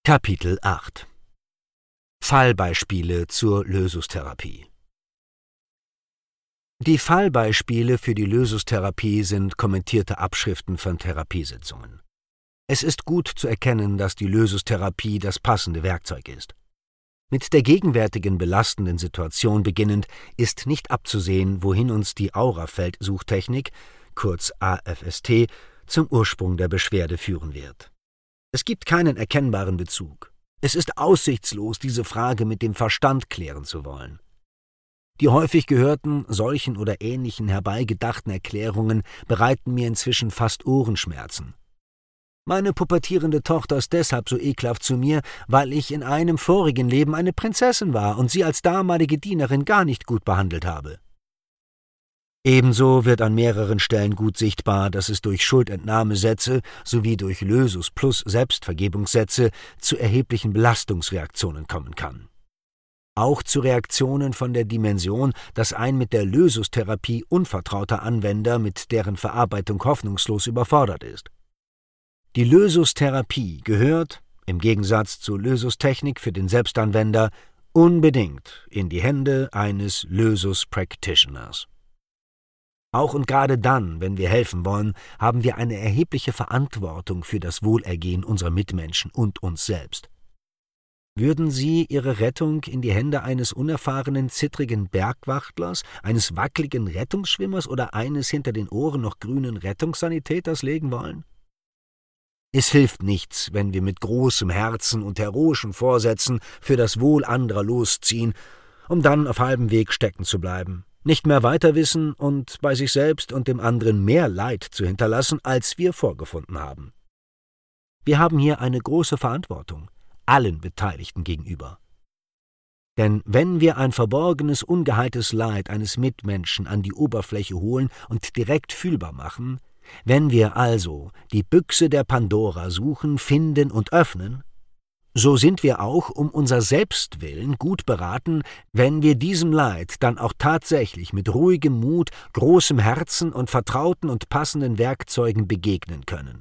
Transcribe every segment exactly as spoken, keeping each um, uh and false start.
Kapitel acht Fallbeispiele zur Lösustherapie. Die Fallbeispiele für die Lösustherapie sind kommentierte Abschriften von Therapiesitzungen. Es ist gut zu erkennen, dass die Lösustherapie das passende Werkzeug ist. Mit der gegenwärtigen belastenden Situation beginnend ist nicht abzusehen, wohin uns die Aurafeldsuchtechnik, kurz A F S T, zum Ursprung der Beschwerde führen wird. Es gibt keinen erkennbaren Bezug. Es ist aussichtslos, diese Frage mit dem Verstand klären zu wollen. Die häufig gehörten, solchen oder ähnlichen herbeigedachten Erklärungen bereiten mir inzwischen fast Ohrenschmerzen. Meine pubertierende Tochter ist deshalb so ekelhaft zu mir, weil ich in einem vorigen Leben eine Prinzessin war und sie als damalige Dienerin gar nicht gut behandelt habe. Ebenso wird an mehreren Stellen gut sichtbar, dass es durch Schuldentnahmesätze sowie durch Lösus plus Selbstvergebungssätze zu erheblichen Belastungsreaktionen kommen kann. Auch zu Reaktionen von der Dimension, dass ein mit der Lösustherapie unvertrauter Anwender mit deren Verarbeitung hoffnungslos überfordert ist. Die Lösustherapie gehört, im Gegensatz zur Lösustechnik für den Selbstanwender, unbedingt in die Hände eines Lösus-Practitioners. Auch und gerade dann, wenn wir helfen wollen, haben wir eine erhebliche Verantwortung für das Wohlergehen unserer Mitmenschen und uns selbst. Würden Sie Ihre Rettung in die Hände eines unerfahrenen, zittrigen Bergwachtlers, eines wackeligen Rettungsschwimmers oder eines hinter den Ohren noch grünen Rettungssanitäters legen wollen? Es hilft nichts, wenn wir mit großem Herzen und heroischen Vorsätzen für das Wohl anderer losziehen, um dann auf halbem Weg stecken zu bleiben, nicht mehr weiter wissen und bei sich selbst und dem anderen mehr Leid zu hinterlassen, als wir vorgefunden haben. Wir haben hier eine große Verantwortung, allen Beteiligten gegenüber. Denn wenn wir ein verborgenes, ungeheiltes Leid eines Mitmenschen an die Oberfläche holen und direkt fühlbar machen, wenn wir also die Büchse der Pandora suchen, finden und öffnen, so sind wir auch um unser Selbstwillen gut beraten, wenn wir diesem Leid dann auch tatsächlich mit ruhigem Mut, großem Herzen und vertrauten und passenden Werkzeugen begegnen können.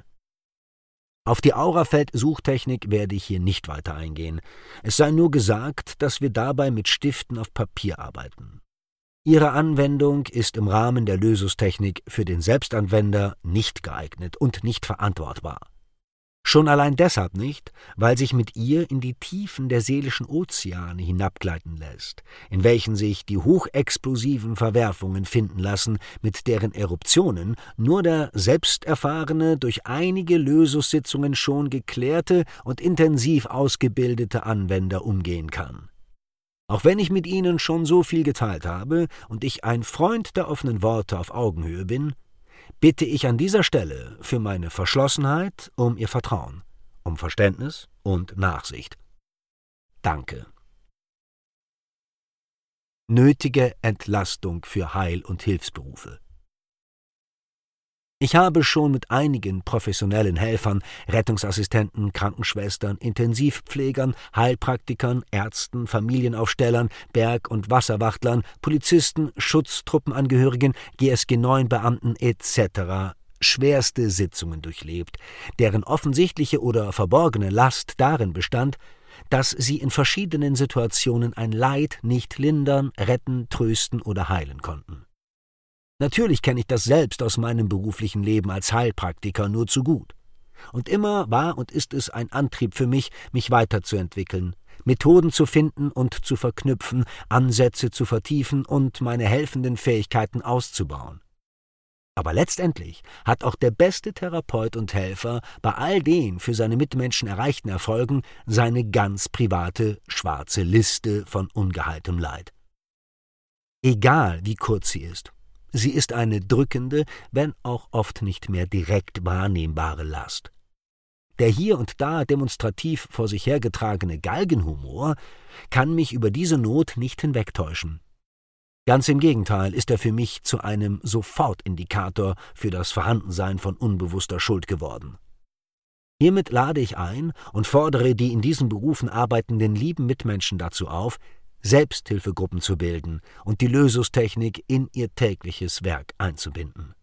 Auf die Aurafeldsuchtechnik werde ich hier nicht weiter eingehen. Es sei nur gesagt, dass wir dabei mit Stiften auf Papier arbeiten. Ihre Anwendung ist im Rahmen der Lösustechnik für den Selbstanwender nicht geeignet und nicht verantwortbar. Schon allein deshalb nicht, weil sich mit ihr in die Tiefen der seelischen Ozeane hinabgleiten lässt, in welchen sich die hochexplosiven Verwerfungen finden lassen, mit deren Eruptionen nur der selbsterfahrene, durch einige Lösussitzungen schon geklärte und intensiv ausgebildete Anwender umgehen kann. Auch wenn ich mit Ihnen schon so viel geteilt habe und ich ein Freund der offenen Worte auf Augenhöhe bin, bitte ich an dieser Stelle für meine Verschlossenheit um Ihr Vertrauen, um Verständnis und Nachsicht. Danke. Nötige Entlastung für Heil- und Hilfsberufe. Ich habe schon mit einigen professionellen Helfern, Rettungsassistenten, Krankenschwestern, Intensivpflegern, Heilpraktikern, Ärzten, Familienaufstellern, Berg- und Wasserwachtlern, Polizisten, Schutztruppenangehörigen, G S G neun Beamten et cetera schwerste Sitzungen durchlebt, deren offensichtliche oder verborgene Last darin bestand, dass sie in verschiedenen Situationen ein Leid nicht lindern, retten, trösten oder heilen konnten. Natürlich kenne ich das selbst aus meinem beruflichen Leben als Heilpraktiker nur zu gut. Und immer war und ist es ein Antrieb für mich, mich weiterzuentwickeln, Methoden zu finden und zu verknüpfen, Ansätze zu vertiefen und meine helfenden Fähigkeiten auszubauen. Aber letztendlich hat auch der beste Therapeut und Helfer bei all den für seine Mitmenschen erreichten Erfolgen seine ganz private, schwarze Liste von ungeheiltem Leid. Egal wie kurz sie ist. Sie ist eine drückende, wenn auch oft nicht mehr direkt wahrnehmbare Last. Der hier und da demonstrativ vor sich hergetragene Galgenhumor kann mich über diese Not nicht hinwegtäuschen. Ganz im Gegenteil ist er für mich zu einem Sofortindikator für das Vorhandensein von unbewusster Schuld geworden. Hiermit lade ich ein und fordere die in diesen Berufen arbeitenden lieben Mitmenschen dazu auf, Selbsthilfegruppen zu bilden und die Lösustechnik in ihr tägliches Werk einzubinden.